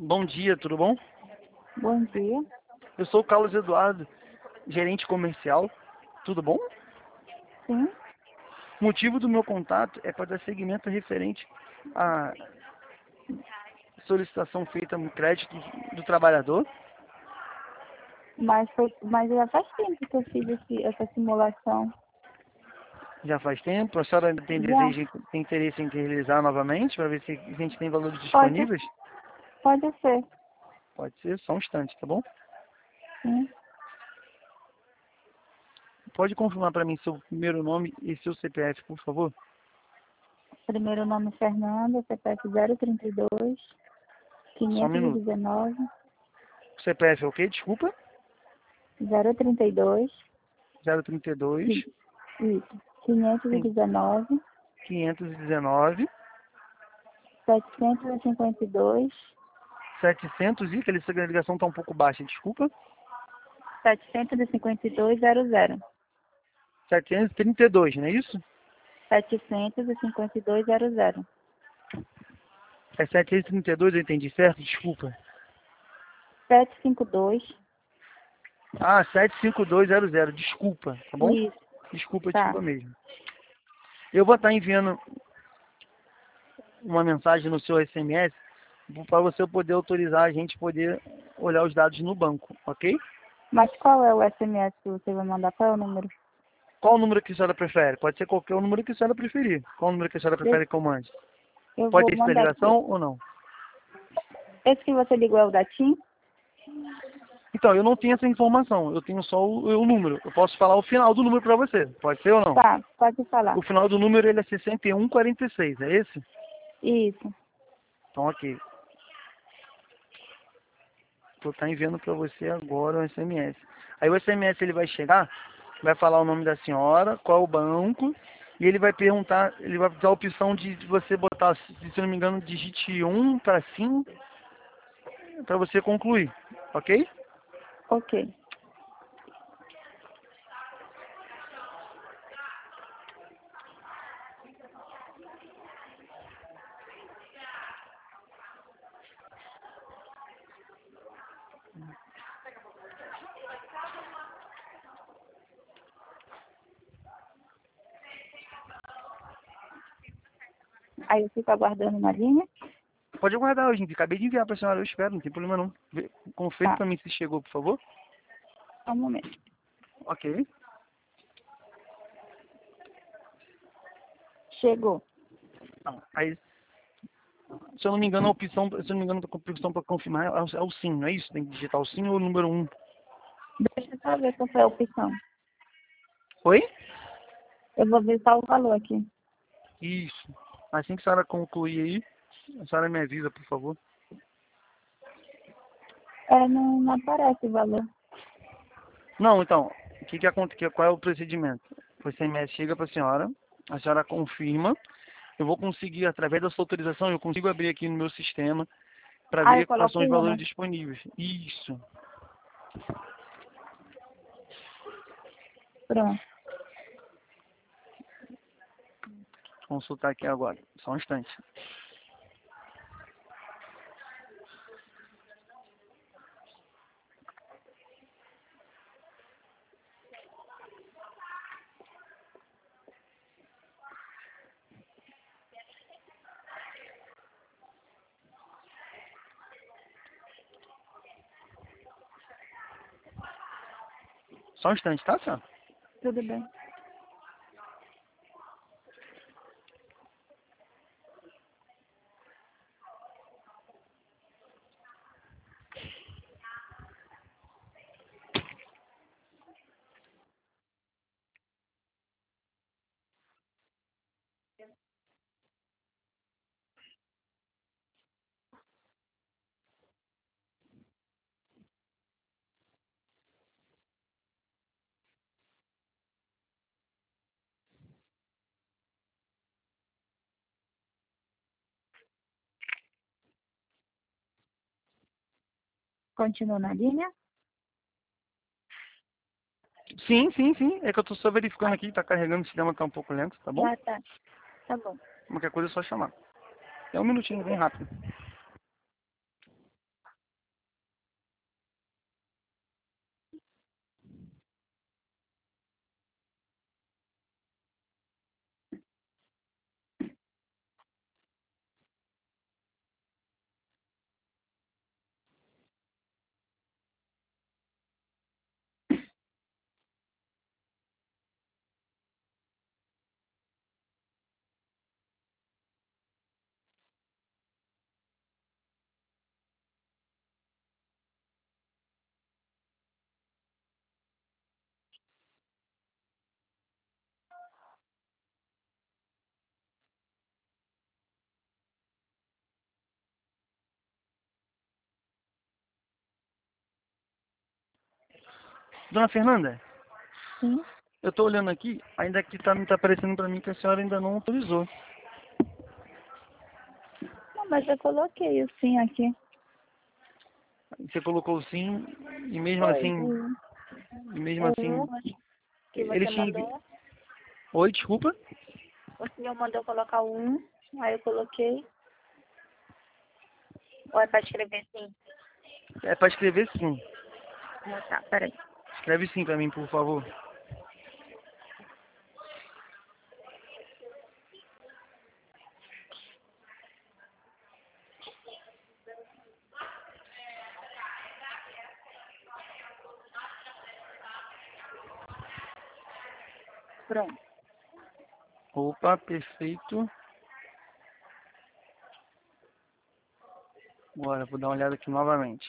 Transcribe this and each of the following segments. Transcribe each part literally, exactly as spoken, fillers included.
Bom dia, tudo bom? Bom dia. Eu sou o Carlos Eduardo, gerente comercial. Tudo bom? Sim. O motivo do meu contato é para dar seguimento referente à solicitação feita no crédito do trabalhador. Mas, foi, mas já faz tempo que eu fiz esse, essa simulação. Já faz tempo. A senhora tem Já. desejo, tem interesse em realizar novamente para ver se a gente tem valores Pode, disponíveis? pode ser. Pode ser, só um instante, tá bom? Sim. Pode confirmar para mim seu primeiro nome e seu C P F, por favor? Primeiro nome Fernanda, C P F zero trinta e dois, Só um quinhentos e minuto. dezenove, O C P F é o quê? Desculpa? zero trinta e dois, zero trinta e dois, qui- isso, quinhentos e tem dezenove, quinhentos e dezenove, setecentos e cinquenta e dois, setecentos e aquele a ligação está um pouco baixa, desculpa. setecentos e cinquenta e dois, zero zero. setecentos e trinta e dois, não é isso? setecentos e cinquenta e dois, zero zero. É setecentos e trinta e dois, eu entendi certo? Desculpa. setecentos e cinquenta e dois, Ah, sete cinco dois zero zero, desculpa, tá bom? isso, Desculpa, tá. desculpa mesmo. Eu vou estar enviando uma mensagem no seu S M S para você poder autorizar a gente poder olhar os dados no banco, ok? Mas qual é o S M S que você vai mandar? Qual é o número? Qual o número que a senhora prefere? Pode ser qualquer número que a senhora preferir. Qual o número que a senhora prefere que eu mande? Eu Pode vou ter esse da mandar aqui. ligação ou não? Esse que você ligou é o da TIM? Então, eu não tenho essa informação. Eu tenho só o, o número. Eu posso falar o final do número para você. Pode ser ou não? Tá, pode falar. O final do número ele é sessenta e um quarenta e seis, é esse? Isso. Então, ok. Vou estar enviando para você agora o S M S. Aí o S M S ele vai chegar, vai falar o nome da senhora, qual o banco, e ele vai perguntar, ele vai dar a opção de você botar, se eu não me engano, digite um para sim, para você concluir, ok? Ok. Aí eu fico aguardando na linha? Pode aguardar hoje, acabei de enviar para a senhora, eu espero, não tem problema não. Vê- Confere Tá, para mim se chegou, por favor. só um momento. Ok. Chegou. Não, aí, se eu não me engano, a opção, se eu não me engano, a opção para confirmar é o, é o sim, não é isso? Tem que digitar o sim ou o número um. Deixa eu só ver qual foi a opção. Oi? Eu vou ver só o valor aqui. Isso. Assim que a senhora concluir aí, a senhora me avisa, por favor. É, não, não aparece o valor. Não, então, o que que acontece? Qual é o procedimento? O S M S chega para a senhora, a senhora confirma, eu vou conseguir, através da sua autorização, eu consigo abrir aqui no meu sistema para Ah, eu ver quais coloco são os um, valores né? disponíveis. Isso. Pronto. Vou consultar aqui agora, só um instante. Só um instante, tá, senhora? Tudo bem. Continua na linha? Sim, sim, sim. É que eu estou só verificando aqui, está carregando, o sistema está um pouco lento, tá bom? Ah, tá. Tá bom. Qualquer coisa é só chamar. É um minutinho, bem rápido. Dona Fernanda, Sim. eu tô olhando aqui, ainda que tá, tá aparecendo pra mim que a senhora ainda não autorizou. Não, mas eu coloquei o sim aqui. Você colocou sim, e mesmo Foi. assim, O, e mesmo o assim, um que ele você tinha... envi- mandou. Oi, desculpa? O senhor mandou colocar o um, aí eu coloquei. Ou é pra escrever sim? É pra escrever sim. Ah, tá, peraí. Escreve sim pra mim, por favor. Pronto. Opa, perfeito. Bora, vou dar uma olhada aqui novamente.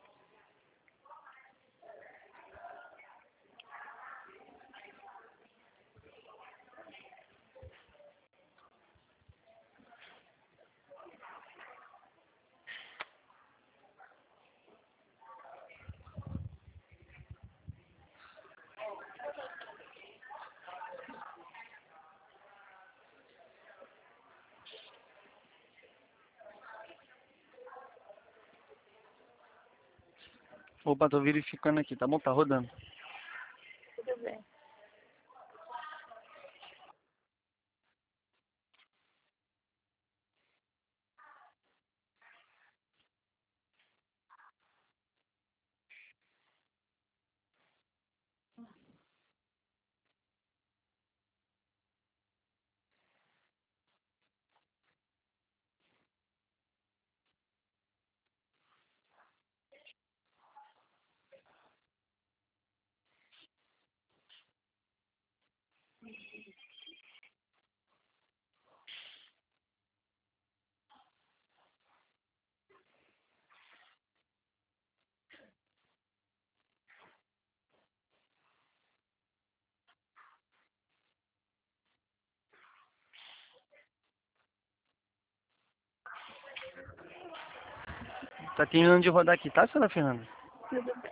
Opa, tô verificando aqui, tá bom? Tá rodando. Tudo bem. Tá terminando de rodar aqui, tá, senhora Fernanda? Tudo bem.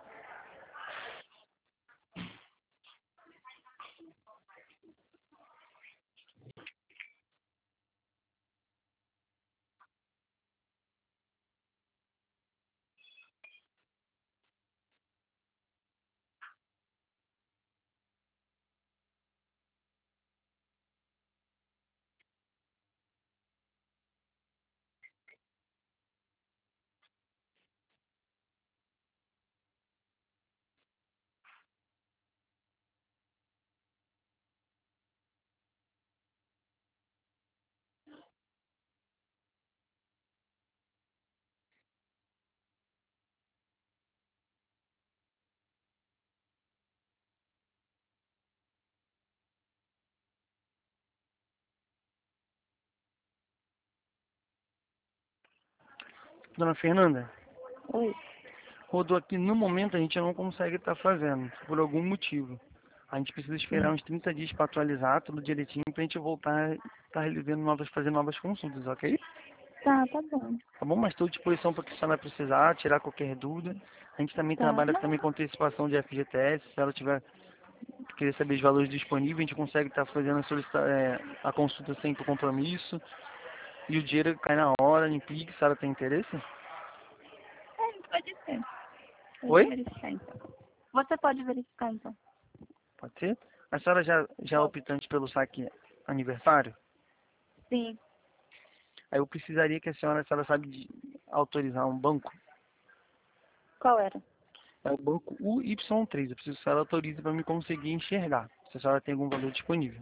Dona Fernanda, Oi. rodou aqui no momento, a gente não consegue estar fazendo, por algum motivo. A gente precisa esperar Sim. uns trinta dias para atualizar tudo direitinho pra gente voltar a estar realizando novas, fazer novas consultas, ok? Tá, tá bom. Tá bom? Mas estou à disposição para que a senhora precisar, tirar qualquer dúvida. A gente também Tá. trabalha também Não. com antecipação de F G T S. Se ela tiver querer saber os valores disponíveis, a gente consegue estar fazendo a, solicita- é, a consulta sem compromisso. E o dinheiro cai na hora, em Pix, se ela tem interesse? É, pode ser. Pode Oi? verificar então. Você pode verificar então. Pode ser? A senhora já, já é Pode. optante pelo saque aniversário? Sim. Aí eu precisaria que a senhora, se ela sabe de autorizar um banco, Qual era? é o banco U Y três. Eu preciso que a senhora autorize para me conseguir enxergar, se a senhora tem algum valor disponível.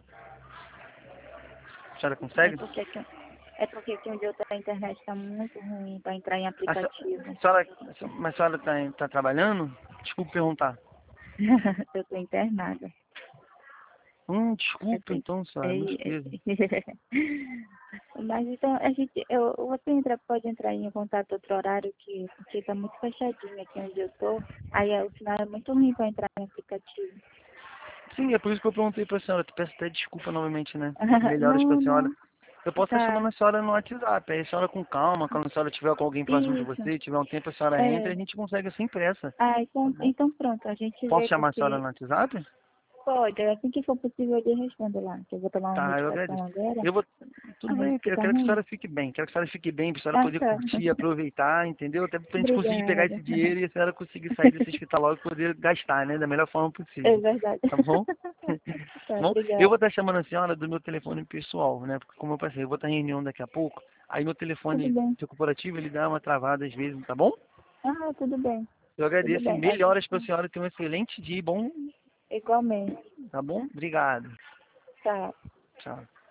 A senhora É consegue? porque aqui, é porque aqui onde eu tô a internet está muito ruim para entrar em A, se- aplicativo. a senhora, mas a senhora está tá trabalhando? Desculpe perguntar. Eu tô internada. Hum, Eu desculpa tô, in- então, senhora, meus é, pesos. é. Mas então a gente, eu, você entra, pode entrar em contato outro horário que, porque tá muito fechadinho aqui onde eu tô. Aí é, o sinal é muito ruim para entrar em aplicativo. Sim, é por isso que eu perguntei para a senhora. Eu peço até desculpa novamente, né? Melhoras para Não, a senhora. não. Eu posso estar Tá. chamando a senhora no WhatsApp. Aí a senhora com calma, quando a senhora tiver com alguém próximo de Isso. você, tiver um tempo, a senhora É. entra e a gente consegue sem pressa. Ah, Tá então, bom? então pronto, a gente Posso vê chamar a senhora porque no WhatsApp? pode, assim que for possível eu lhe respondo lá, que eu vou tomar uma Tá, eu medicação agradeço. agora, Eu vou. Tudo aí bem, eu fica quero que a ruim. senhora fique bem. Quero que a senhora fique bem, para a senhora Ah, poder tá. curtir, aproveitar, entendeu? Até pra gente conseguir pegar Obrigada. esse dinheiro e a senhora conseguir sair desse hospital logo e poder gastar, né? Da melhor forma É possível. verdade. Tá bom? Tá, Tá bom? Eu vou obrigada. estar chamando a senhora do meu telefone pessoal, né? Porque como eu passei, eu vou estar em reunião daqui a pouco. Aí meu Tudo telefone bem. corporativo, ele dá uma travada às vezes, tá bom? Ah, tudo bem. Eu Tudo agradeço e bem. A melhoras para a gente, senhora ter um excelente dia, e bom, igualmente. tá bom? Obrigado. Tá. Tchau.